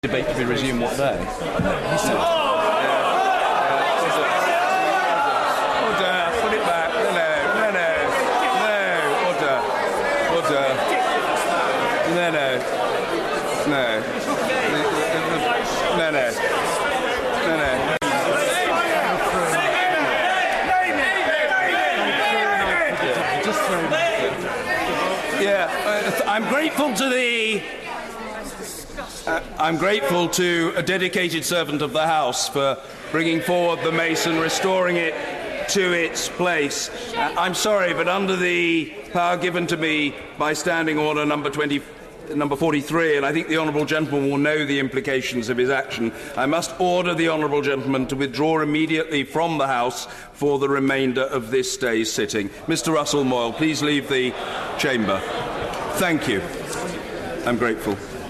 Debate to be resumed what day? He said... Order, put it back. I'm grateful to a dedicated servant of the House for bringing forward the mace and restoring it to its place. I'm sorry, but under the power given to me by Standing Order number 43, and I think the Honourable Gentleman will know the implications of his action, I must order the Honourable Gentleman to withdraw immediately from the House for the remainder of this day's sitting. Mr. Russell Moyle, please leave the chamber. Thank you. I'm grateful.